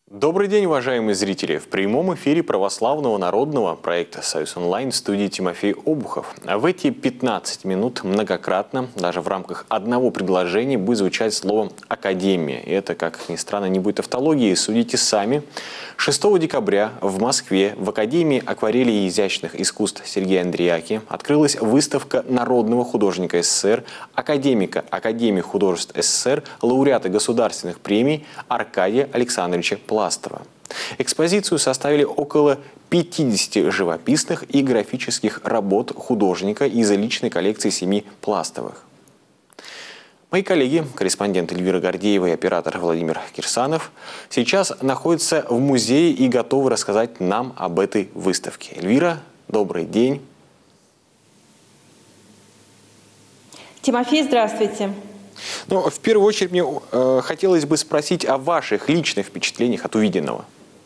Добрый день, уважаемые зрители! В прямом эфире православного народного проекта «Союз онлайн» в студии Тимофей Обухов. В эти 15 минут многократно, даже в рамках одного предложения, будет звучать слово «академия». И это, как ни странно, не будет тавтологии, судите сами. 6 декабря в Москве в Академии акварели и изящных искусств Сергея Андриаки открылась выставка народного художника СССР, академика Академии художеств СССР, лауреата государственных премий Аркадия Александровича Пластова. Экспозицию составили около 50 живописных и графических работ художника из личной коллекции семьи Пластовых. Мои коллеги, корреспондент Эльвира Гордеева и оператор Владимир Кирсанов, сейчас находятся в музее и готовы рассказать нам об этой выставке. Эльвира, добрый день. Тимофей, здравствуйте. Ну, в первую очередь мне хотелось бы спросить о ваших личных впечатлениях от увиденного.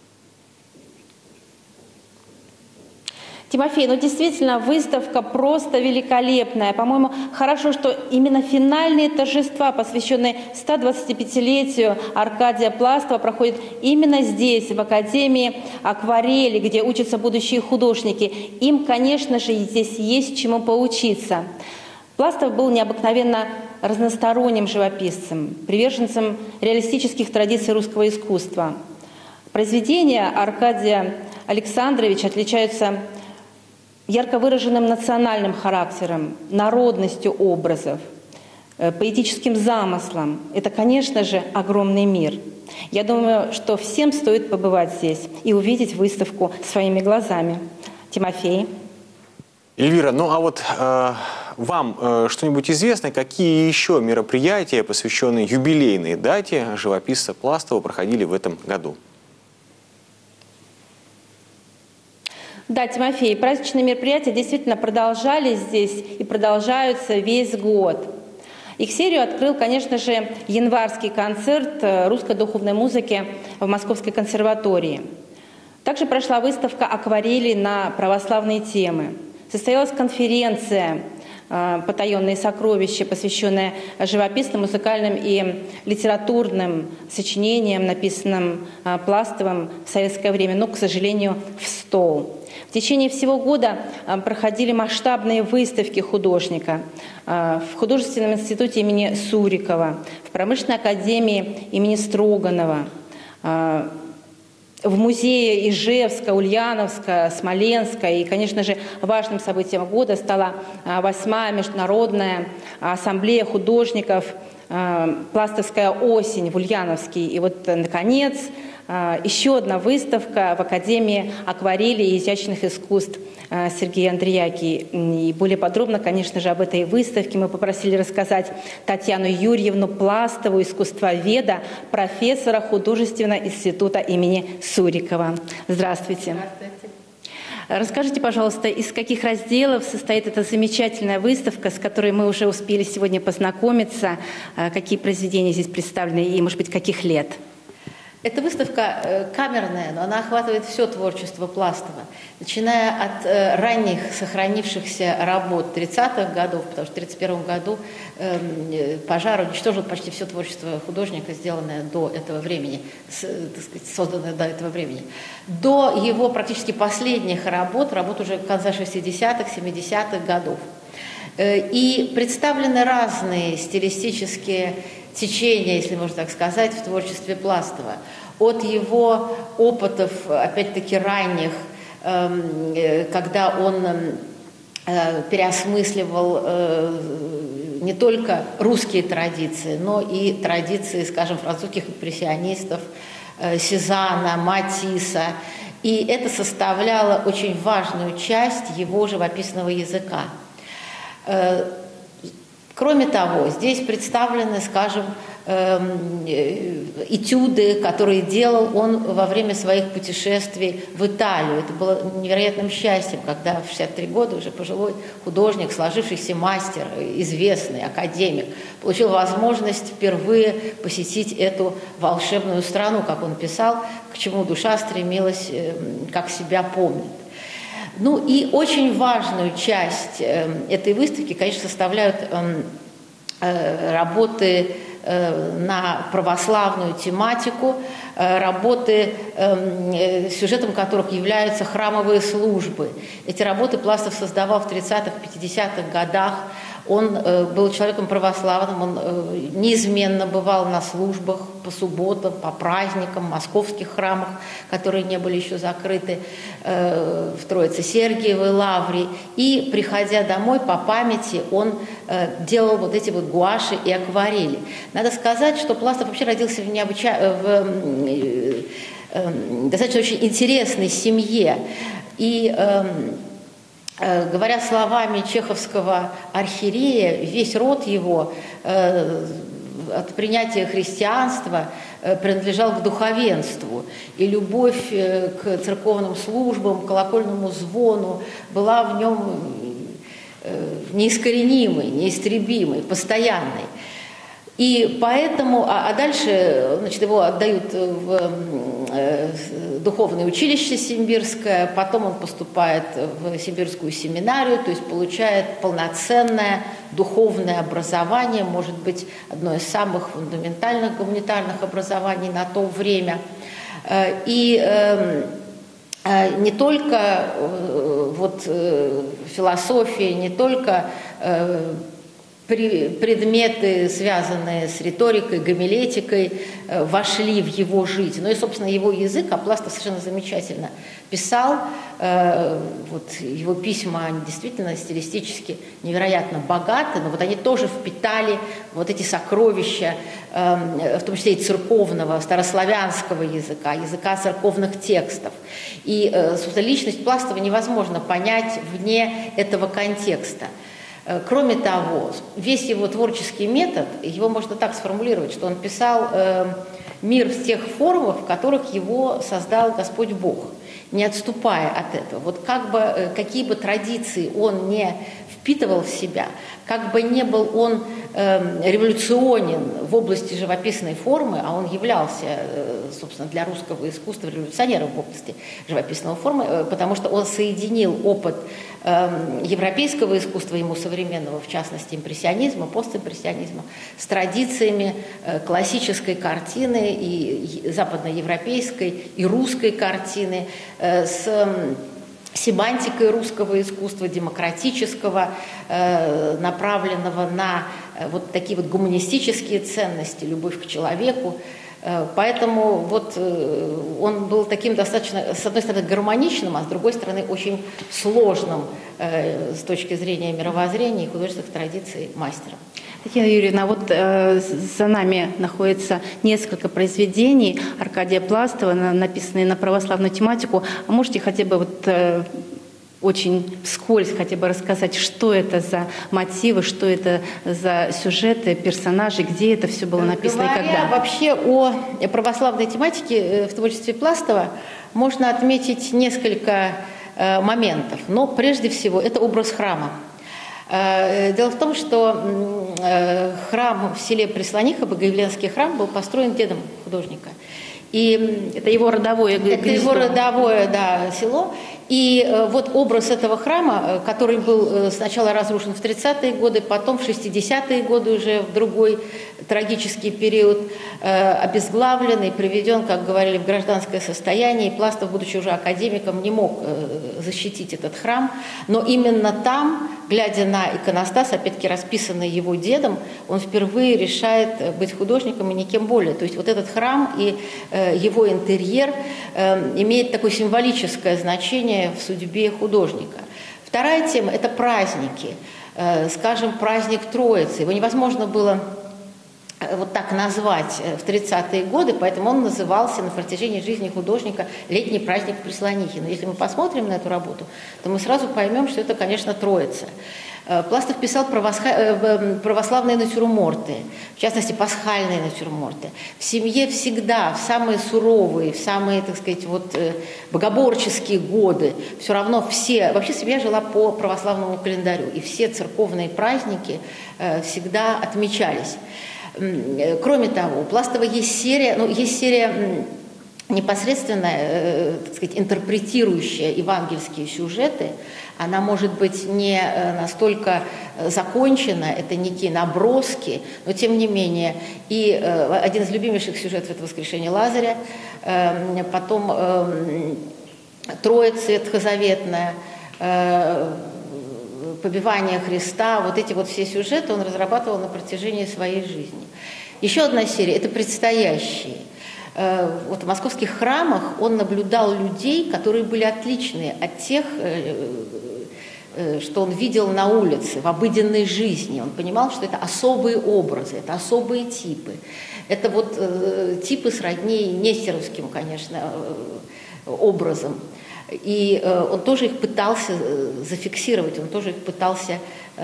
Тимофей, ну действительно, выставка просто великолепная. По-моему, хорошо, что именно финальные торжества, посвященные 125-летию Аркадия Пластова, проходят именно здесь, в Академии акварели, где учатся будущие художники. Им, конечно же, здесь есть чему поучиться. Пластов был необыкновенно разносторонним живописцем, приверженцем реалистических традиций русского искусства. Произведения Аркадия Александровича отличаются ярко выраженным национальным характером, народностью образов, поэтическим замыслом. Это, конечно же, огромный мир. Я думаю, что всем стоит побывать здесь и увидеть выставку своими глазами. Тимофей. Эльвира, ну а вот вам что-нибудь известно, какие еще мероприятия, посвященные юбилейной дате живописца Пластова, проходили в этом году? Да, Тимофей, праздничные мероприятия действительно продолжались здесь и продолжаются весь год. Их серию открыл, конечно же, январский концерт русской духовной музыки в Московской консерватории. Также прошла выставка акварелей на православные темы. Состоялась конференция «Потаенные сокровища», посвященная живописным, музыкальным и литературным сочинениям, написанным Пластовым в советское время, но, к сожалению, в стол. В течение всего года проходили масштабные выставки художника в художественном институте имени Сурикова, в промышленной академии имени Строганова, в музее Ижевска, Ульяновска, Смоленска. И, конечно же, важным событием года стала 8-я международная ассамблея художников «Пластовская осень» в Ульяновске. И вот, наконец, еще одна выставка в Академии акварели и изящных искусств Сергея Андриаки. И более подробно, конечно же, об этой выставке мы попросили рассказать Татьяну Юрьевну Пластову, искусствоведа, профессора художественного института имени Сурикова. Здравствуйте. Здравствуйте. Расскажите, пожалуйста, из каких разделов состоит эта замечательная выставка, с которой мы уже успели сегодня познакомиться, какие произведения здесь представлены и, может быть, каких лет? Эта выставка камерная, но она охватывает все творчество Пластова, начиная от ранних сохранившихся работ 30-х годов, потому что в 1931 году пожар уничтожил почти все творчество художника, сделанное до этого времени, так сказать, созданное до этого времени, до его практически последних работ уже конца 60-х, 70-х годов. И представлены разные стилистические течения, если можно так сказать, в творчестве Пластова. От его опытов, опять-таки, ранних, когда он переосмысливал не только русские традиции, но и традиции, скажем, французских импрессионистов, Сезанна, Матисса. И это составляло очень важную часть его живописного языка. Кроме того, здесь представлены, скажем, этюды, которые делал он во время своих путешествий в Италию. Это было невероятным счастьем, когда в 63 года уже пожилой художник, сложившийся мастер, известный академик, получил возможность впервые посетить эту волшебную страну, как он писал, к чему душа стремилась, как себя помнит. Ну и очень важную часть этой выставки, конечно, составляют работы на православную тематику, работы, сюжетом которых являются храмовые службы. Эти работы Пластов создавал в 30-х, 50-х годах. Он был человеком православным, он неизменно бывал на службах по субботам, по праздникам, в московских храмах, которые не были еще закрыты, в Троице-Сергиевой лавре. И, приходя домой по памяти, он делал вот эти вот гуаши и акварели. Надо сказать, что Пластов вообще родился в достаточно очень интересной семье. И говоря словами чеховского архиерея, весь род его от принятия христианства принадлежал к духовенству. И любовь к церковным службам, к колокольному звону была в нем неискоренимой, неистребимой, постоянной. И поэтому, а дальше, значит, его отдают в духовное училище симбирское, потом он поступает в симбирскую семинарию, то есть получает полноценное духовное образование, может быть, одно из самых фундаментальных гуманитарных образований на то время. И не только вот философия, не только предметы, связанные с риторикой, гомилетикой, вошли в его жизнь. Ну и, собственно, его язык, а Пластов совершенно замечательно писал. Вот его письма, они действительно стилистически невероятно богаты, но вот они тоже впитали вот эти сокровища, в том числе и церковного, старославянского языка, языка церковных текстов. И, собственно, личность Пластова невозможно понять вне этого контекста. Кроме того, весь его творческий метод, его можно так сформулировать, что он писал мир в тех формах, в которых его создал Господь Бог, не отступая от этого. Вот как бы, какие бы традиции он не впитывал в себя, как бы не был он революционен в области живописной формы, а он являлся, собственно, для русского искусства революционером в области живописной формы, потому что он соединил опыт европейского искусства, ему современного, в частности, импрессионизма, постимпрессионизма, с традициями классической картины и западноевропейской, и русской картины, с семантикой русского искусства, демократического, направленного на вот такие вот гуманистические ценности, любовь к человеку. Поэтому вот он был таким достаточно, с одной стороны, гармоничным, а с другой стороны, очень сложным с точки зрения мировоззрения и художественных традиций мастером. Татьяна Юрьевна, вот за нами находится несколько произведений Аркадия Пластова, написанные на православную тематику. А можете хотя бы вот очень вскользь хотя бы рассказать, что это за мотивы, что это за сюжеты, персонажи, где это все было написано и когда? Вообще о православной тематике в творчестве Пластова можно отметить несколько моментов. Но прежде всего это образ храма. Дело в том, что храм в селе Преслониха, Богоявленский храм, был построен дедом художника. И это его родовое гнездо. Это его родовое, да, село. И вот образ этого храма, который был сначала разрушен в 30-е годы, потом в 60-е годы уже в другой трагический период, обезглавлен и приведен, как говорили, в гражданское состояние. И Пластов, будучи уже академиком, не мог защитить этот храм. Но именно там, глядя на иконостас, опять-таки расписанный его дедом, он впервые решает быть художником и никем более. То есть вот этот храм и его интерьер имеет такое символическое значение в судьбе художника. Вторая тема – это праздники. Скажем, праздник Троицы. Его невозможно было вот так назвать в 30-е годы, поэтому он назывался на протяжении жизни художника «Летний праздник в Преслонихе». Но если мы посмотрим на эту работу, то мы сразу поймем, что это, конечно, Троица. Пластов писал православные натюрморты, в частности, пасхальные натюрморты. В семье всегда, в самые суровые, в самые, так сказать, вот, богоборческие годы, все равно все, вообще семья жила по православному календарю, и все церковные праздники всегда отмечались. Кроме того, у Пластова есть серия, непосредственно, так сказать, интерпретирующая евангельские сюжеты. Она может быть не настолько закончена, это некие наброски, но тем не менее. И один из любимейших сюжетов – это «Воскрешение Лазаря», потом Троица ветхозаветная, побивание Христа, вот эти вот все сюжеты он разрабатывал на протяжении своей жизни. Еще одна серия – это предстоящие. Вот в московских храмах он наблюдал людей, которые были отличны от тех, что он видел на улице, в обыденной жизни. Он понимал, что это особые образы, это особые типы. Это вот типы сродни нестеровским, конечно, образом. И он тоже их пытался зафиксировать, он тоже их пытался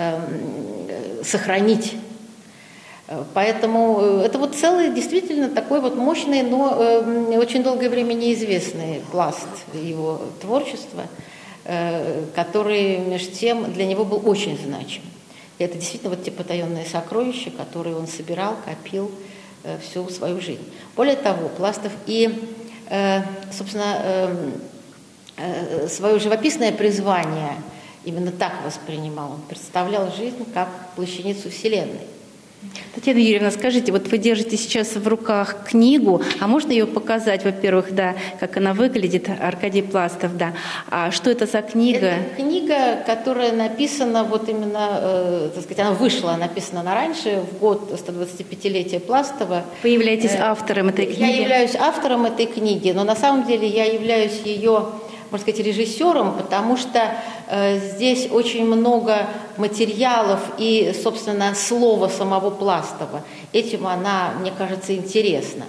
сохранить. Поэтому это вот целый действительно такой вот мощный, но очень долгое время неизвестный пласт его творчества, который, между тем, для него был очень значим. И это действительно вот те потаенные сокровища, которые он собирал, копил всю свою жизнь. Более того, Пластов и, собственно, свое живописное призвание именно так воспринимал. Он представлял жизнь как плащаницу Вселенной. Татьяна Юрьевна, скажите, вот вы держите сейчас в руках книгу, а можно ее показать, во-первых, да, как она выглядит, Аркадий Пластов, да. А что это за книга? Это книга, которая написана вот именно, так сказать, она вышла, написана она раньше, в год 125-летия Пластова. Вы являетесь автором этой книги? Я являюсь автором этой книги, но на самом деле я являюсь ее, можно сказать, режиссером, потому что здесь очень много материалов и, собственно, слова самого Пластова. Этим она, мне кажется, интересна.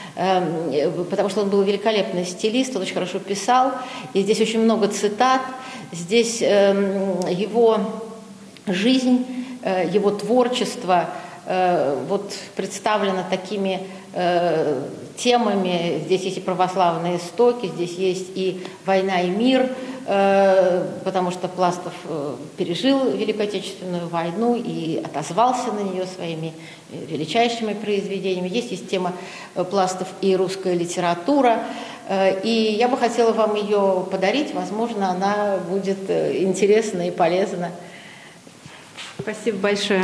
Потому что он был великолепный стилист, он очень хорошо писал, и здесь очень много цитат, здесь его жизнь, его творчество вот представлено такими темами. Здесь есть и православные истоки, здесь есть и война и мир, потому что Пластов пережил Великую Отечественную войну и отозвался на нее своими величайшими произведениями. Есть тема Пластов и русская литература. И я бы хотела вам ее подарить. Возможно, она будет интересна и полезна. Спасибо большое.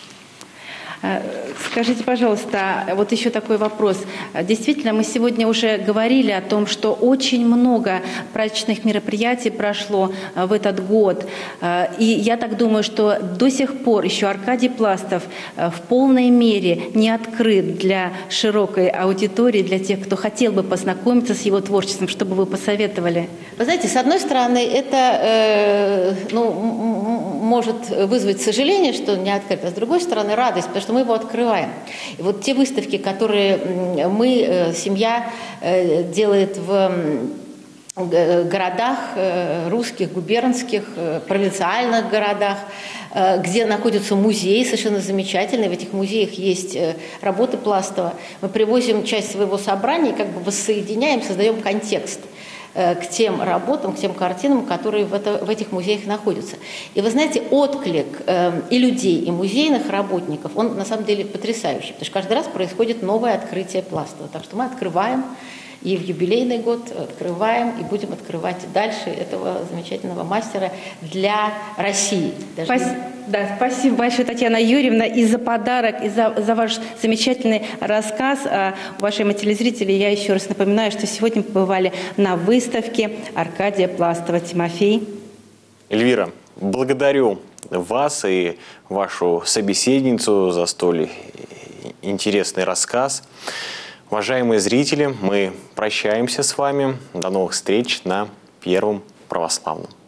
Скажите, пожалуйста, вот еще такой вопрос. Действительно, мы сегодня уже говорили о том, что очень много праздничных мероприятий прошло в этот год. И я так думаю, что до сих пор еще Аркадий Пластов в полной мере не открыт для широкой аудитории, для тех, кто хотел бы познакомиться с его творчеством. Что бы вы посоветовали? Вы знаете, с одной стороны, это может вызвать сожаление, что он не открыт, а с другой стороны, радость, потому что мы его открываем. И вот те выставки, которые мы, семья, делает в городах русских, губернских, провинциальных городах, где находятся музеи совершенно замечательные. В этих музеях есть работы Пластова. Мы привозим часть своего собрания, как бы воссоединяем, создаем контекст к тем работам, к тем картинам, которые в этих музеях находятся. И вы знаете, отклик и людей, и музейных работников, он на самом деле потрясающий, потому что каждый раз происходит новое открытие Пластова. Так что мы открываем и в юбилейный год открываем, и будем открывать дальше этого замечательного мастера для России. Да, спасибо большое, Татьяна Юрьевна, и за подарок, и за ваш замечательный рассказ. Уважаемые телезрители, я еще раз напоминаю, что сегодня мы побывали на выставке Аркадия Пластова. Тимофей. Эльвира, благодарю вас и вашу собеседницу за столь интересный рассказ. Уважаемые зрители, мы прощаемся с вами. До новых встреч на Первом православном.